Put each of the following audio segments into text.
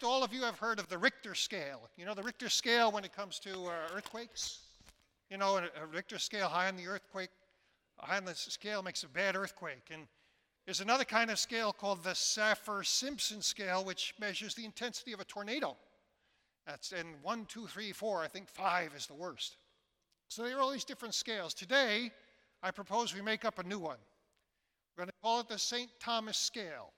all of you have heard of the Richter scale. You know the Richter scale when it comes to earthquakes? You know, a Richter scale high on the scale makes a bad earthquake. And there's another kind of scale called the Saffir-Simpson scale, which measures the intensity of a tornado. That's in 1, 2, 3, 4. I think 5 is the worst. So there are all these different scales. Today, I propose we make up a new one. We're going to call it the St. Thomas scale.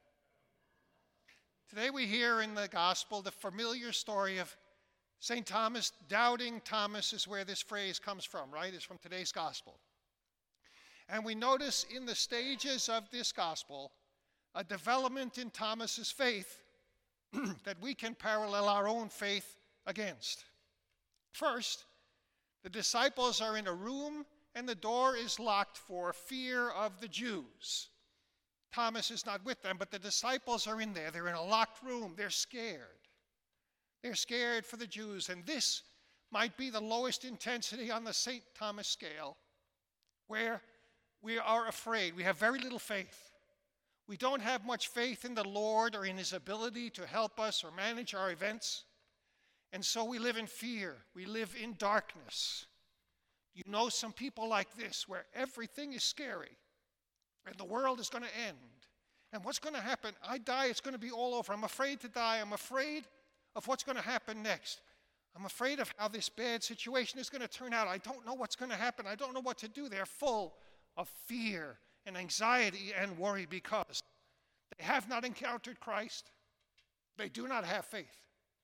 Today we hear in the gospel the familiar story of St. Thomas. Doubting Thomas is where this phrase comes from, right? It's from today's gospel. And we notice in the stages of this gospel a development in Thomas's faith that we can parallel our own faith against. First, the disciples are in a room and the door is locked for fear of the Jews. Thomas is not with them, but the disciples are in there. They're in a locked room. They're scared. They're scared for the Jews. And this might be the lowest intensity on the St. Thomas scale, where we are afraid. We have very little faith. We don't have much faith in the Lord or in his ability to help us or manage our events. And so we live in fear. We live in darkness. You know some people like this, where everything is scary and the world is going to end. And what's going to happen? I die, it's going to be all over. I'm afraid to die. I'm afraid of what's going to happen next. I'm afraid of how this bad situation is going to turn out. I don't know what's going to happen. I don't know what to do. They're full of fear and anxiety and worry because they have not encountered Christ. They do not have faith.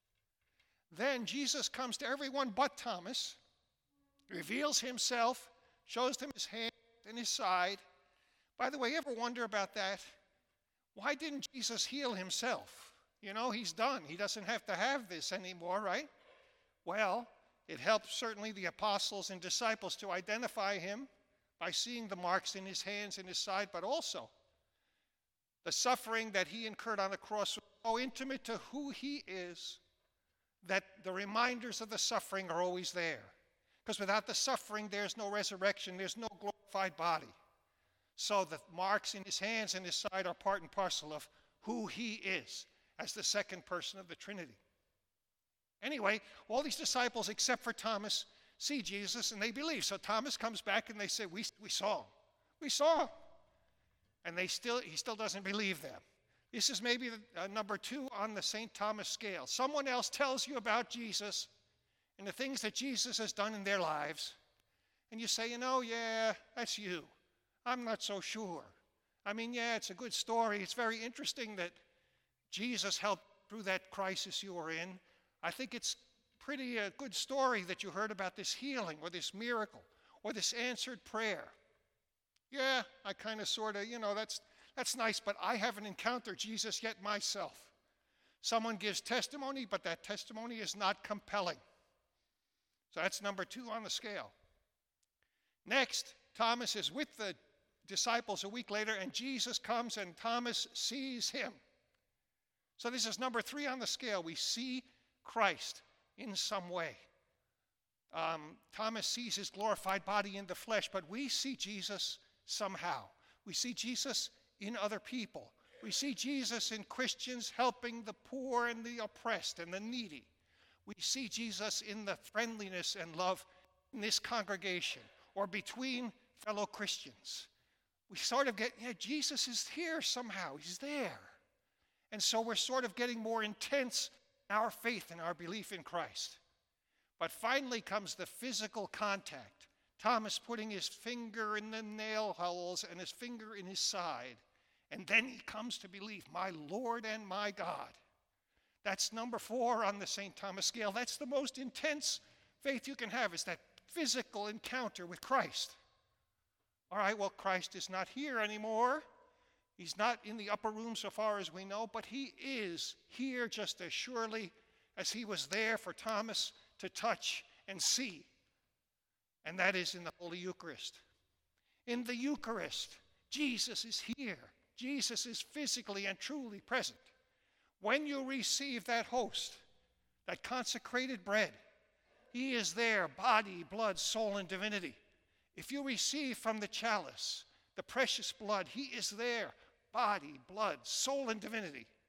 Then Jesus comes to everyone but Thomas, reveals himself, shows them his hand and his side. By the way, you ever wonder about that? Why didn't Jesus heal himself? You know, he's done. He doesn't have to have this anymore, right? Well, it helped certainly the apostles and disciples to identify him by seeing the marks in his hands and his side, but also the suffering that he incurred on the cross was so intimate to who he is that the reminders of the suffering are always there. Because without the suffering, there's no resurrection, there's no glorified body. So the marks in his hands and his side are part and parcel of who he is as the second person of the Trinity. Anyway, all these disciples, except for Thomas, see Jesus and they believe. So Thomas comes back and they say, we saw him. We saw him. And he still doesn't believe them. This is maybe number 2 on the St. Thomas scale. Someone else tells you about Jesus and the things that Jesus has done in their lives. And you say, yeah, that's you. I'm not so sure. I mean, yeah, it's a good story. It's very interesting that Jesus helped through that crisis you were in. I think it's pretty a good story that you heard about this healing or this miracle or this answered prayer. Yeah, I kind of sort of, that's nice, but I haven't encountered Jesus yet myself. Someone gives testimony, but that testimony is not compelling. So that's number 2 on the scale. Next, Thomas is with the disciples a week later, and Jesus comes and Thomas sees him. So this is number 3 on the scale. We see Christ in some way. Thomas sees his glorified body in the flesh, but we see Jesus somehow. We see Jesus in other people. We see Jesus in Christians helping the poor and the oppressed and the needy. We see Jesus in the friendliness and love in this congregation or between fellow Christians. We sort of get, Jesus is here somehow. He's there. And so we're sort of getting more intense in our faith and our belief in Christ. But finally comes the physical contact. Thomas putting his finger in the nail holes and his finger in his side. And then he comes to believe, my Lord and my God. That's number 4 on the St. Thomas scale. That's the most intense faith you can have, is that physical encounter with Christ. All right, well, Christ is not here anymore. He's not in the upper room so far as we know, but he is here just as surely as he was there for Thomas to touch and see. And that is in the Holy Eucharist. In the Eucharist, Jesus is here. Jesus is physically and truly present. When you receive that host, that consecrated bread, he is there, body, blood, soul, and divinity. If you receive from the chalice, the precious blood, he is there, body, blood, soul, and divinity.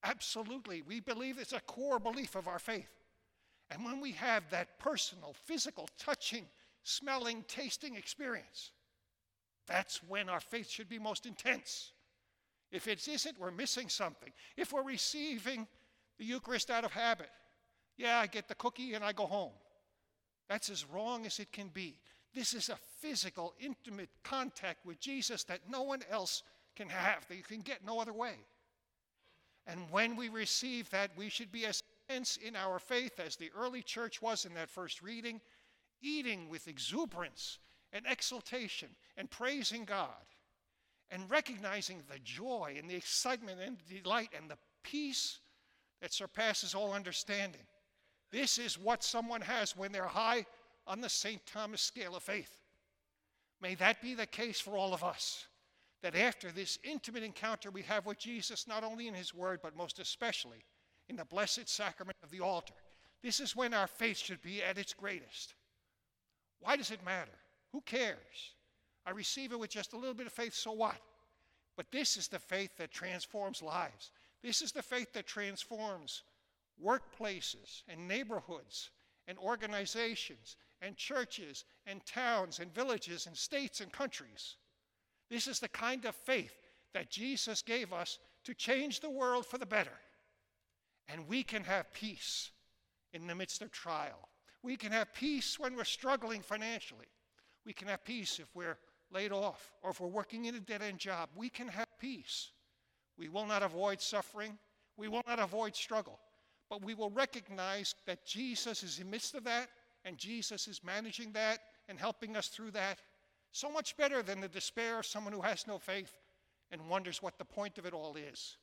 Absolutely. We believe it's a core belief of our faith. And when we have that personal, physical, touching, smelling, tasting experience, that's when our faith should be most intense. If it isn't, we're missing something. If we're receiving the Eucharist out of habit, yeah, I get the cookie and I go home. That's as wrong as it can be. This is a physical, intimate contact with Jesus that no one else can have, that you can get no other way. And when we receive that, we should be as intense in our faith as the early church was in that first reading, eating with exuberance and exultation and praising God and recognizing the joy and the excitement and the delight and the peace that surpasses all understanding. This is what someone has when they're high on the St. Thomas scale of faith. May that be the case for all of us, that after this intimate encounter we have with Jesus, not only in his word, but most especially in the blessed sacrament of the altar, this is when our faith should be at its greatest. Why does it matter? Who cares? I receive it with just a little bit of faith, so what? But this is the faith that transforms lives. This is the faith that transforms workplaces and neighborhoods and organizations and churches and towns and villages and states and countries. This is the kind of faith that Jesus gave us to change the world for the better. And we can have peace in the midst of trial. We can have peace when we're struggling financially. We can have peace if we're laid off or if we're working in a dead-end job. We can have peace. We will not avoid suffering. We will not avoid struggle. But we will recognize that Jesus is in the midst of that, and Jesus is managing that and helping us through that so much better than the despair of someone who has no faith and wonders what the point of it all is.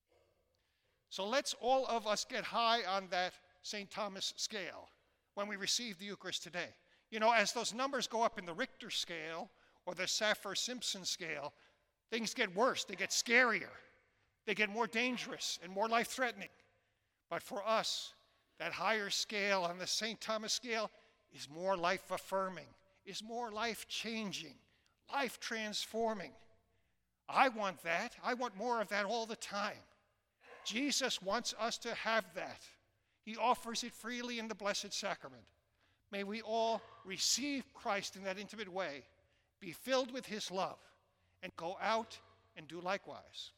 So let's all of us get high on that St. Thomas scale when we receive the Eucharist today. You know, as those numbers go up in the Richter scale or the Saffir-Simpson scale, things get worse. They get scarier. They get more dangerous and more life-threatening. But for us, that higher scale on the St. Thomas scale is more life-affirming, is more life-changing, life-transforming. I want that. I want more of that all the time. Jesus wants us to have that. He offers it freely in the Blessed Sacrament. May we all receive Christ in that intimate way, be filled with his love, and go out and do likewise.